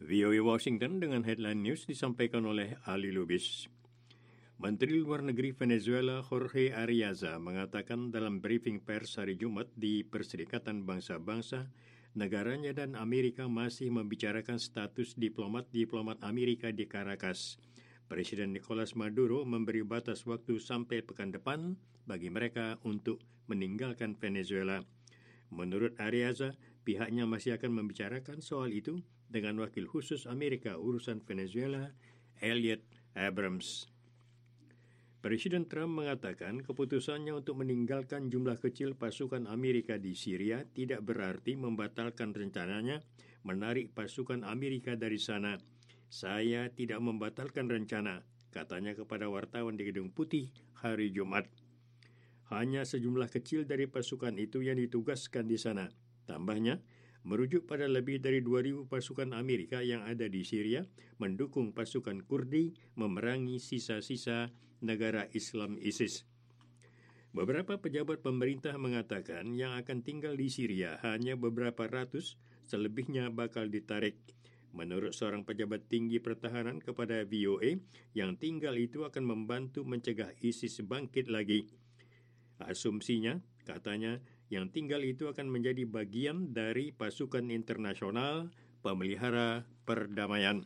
VOA Washington dengan headline news disampaikan oleh Ali Lubis. Menteri Luar Negeri Venezuela Jorge Arreaza mengatakan dalam briefing pers hari Jumat di Perserikatan Bangsa-Bangsa, negaranya dan Amerika masih membicarakan status diplomat Amerika di Caracas. Presiden Nicolas Maduro memberi batas waktu sampai pekan depan bagi mereka untuk meninggalkan Venezuela. Menurut Arreaza, pihaknya masih akan membicarakan soal itu dengan wakil khusus Amerika urusan Venezuela, Elliot Abrams. Presiden Trump mengatakan keputusannya untuk meninggalkan jumlah kecil pasukan Amerika di Syria tidak berarti membatalkan rencananya menarik pasukan Amerika dari sana. Saya tidak membatalkan rencana, katanya kepada wartawan di Gedung Putih hari Jumat. Hanya sejumlah kecil dari pasukan itu yang ditugaskan di sana. Tambahnya, merujuk pada lebih dari 2.000 pasukan Amerika yang ada di Syria mendukung pasukan Kurdi memerangi sisa-sisa negara Islam ISIS. Beberapa pejabat pemerintah mengatakan yang akan tinggal di Syria hanya beberapa ratus, selebihnya bakal ditarik. Menurut seorang pejabat tinggi pertahanan kepada VOA, yang tinggal itu akan membantu mencegah ISIS bangkit lagi. Asumsinya, katanya, yang tinggal itu akan menjadi bagian dari pasukan internasional pemelihara perdamaian.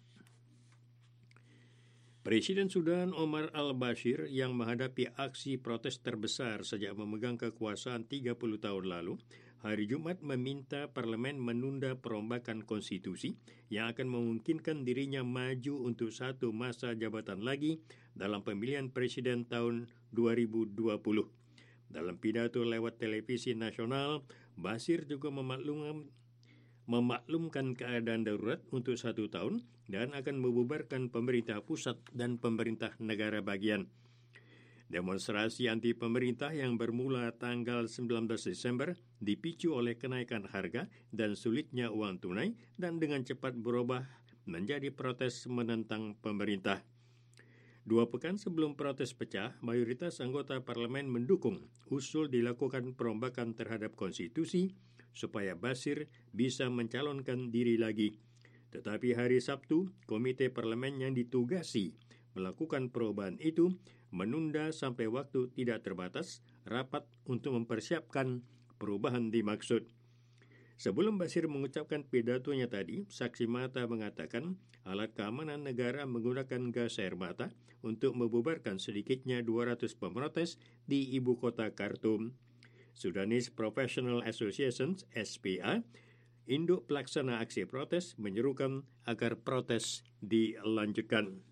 Presiden Sudan Omar al-Bashir yang menghadapi aksi protes terbesar sejak memegang kekuasaan 30 tahun lalu, hari Jumat meminta parlemen menunda perombakan konstitusi yang akan memungkinkan dirinya maju untuk satu masa jabatan lagi dalam pemilihan presiden tahun 2020. Dalam pidato lewat televisi nasional, Bashir juga memaklumkan keadaan darurat untuk 1 tahun dan akan membubarkan pemerintah pusat dan pemerintah negara bagian. Demonstrasi anti pemerintah yang bermula tanggal 19 Desember dipicu oleh kenaikan harga dan sulitnya uang tunai dan dengan cepat berubah menjadi protes menentang pemerintah. 2 pekan sebelum protes pecah, mayoritas anggota parlemen mendukung usul dilakukan perombakan terhadap konstitusi supaya Bashir bisa mencalonkan diri lagi. Tetapi hari Sabtu, komite parlemen yang ditugasi melakukan perubahan itu menunda sampai waktu tidak terbatas rapat untuk mempersiapkan perubahan dimaksud. Sebelum Bashir mengucapkan pidatonya tadi, saksi mata mengatakan alat keamanan negara menggunakan gas air mata untuk membubarkan sedikitnya 200 pemrotes di ibu kota Khartoum. Sudanese Professional Association (SPA), induk pelaksana aksi protes, menyerukan agar protes dilanjutkan.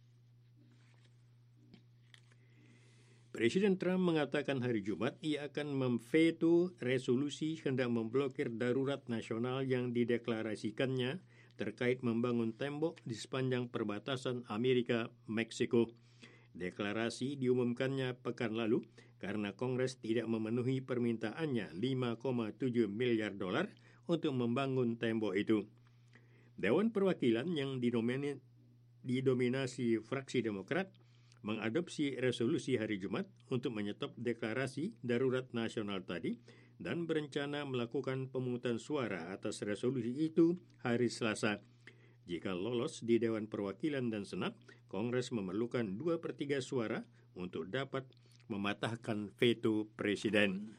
Presiden Trump mengatakan hari Jumat ia akan memveto resolusi hendak memblokir darurat nasional yang dideklarasikannya terkait membangun tembok di sepanjang perbatasan Amerika-Meksiko. Deklarasi diumumkannya pekan lalu karena Kongres tidak memenuhi permintaannya $5,7 miliar untuk membangun tembok itu. Dewan Perwakilan yang didominasi fraksi Demokrat mengadopsi resolusi hari Jumat untuk menyetop deklarasi darurat nasional tadi dan berencana melakukan pemungutan suara atas resolusi itu hari Selasa. Jika lolos di Dewan Perwakilan dan Senat, Kongres memerlukan 2/3 suara untuk dapat mematahkan veto Presiden.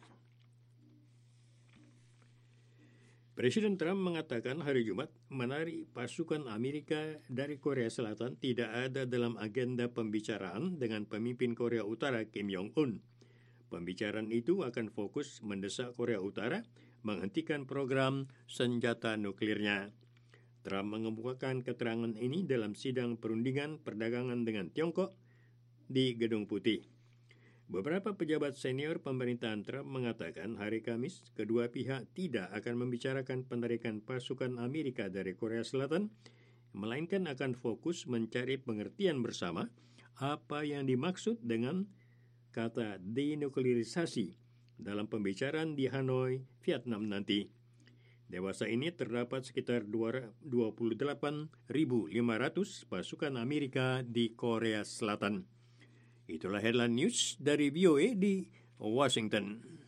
Presiden Trump mengatakan hari Jumat menarik pasukan Amerika dari Korea Selatan tidak ada dalam agenda pembicaraan dengan pemimpin Korea Utara Kim Jong-un. Pembicaraan itu akan fokus mendesak Korea Utara menghentikan program senjata nuklirnya. Trump mengemukakan keterangan ini dalam sidang perundingan perdagangan dengan Tiongkok di Gedung Putih. Beberapa pejabat senior pemerintahan Trump mengatakan hari Kamis kedua pihak tidak akan membicarakan penarikan pasukan Amerika dari Korea Selatan, melainkan akan fokus mencari pengertian bersama apa yang dimaksud dengan kata denuklirisasi dalam pembicaraan di Hanoi, Vietnam nanti. Dewasa ini terdapat sekitar 28.500 pasukan Amerika di Korea Selatan. Itulah headline news dari VOA di Washington.